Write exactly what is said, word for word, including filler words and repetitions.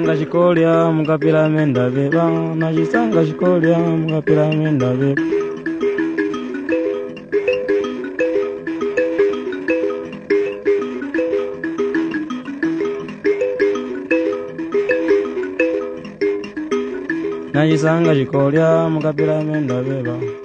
Najisanga chikolya mukapira menda beba, najisanga chikolya mukapira menda beba. Najisanga chikolya mukapira menda beba.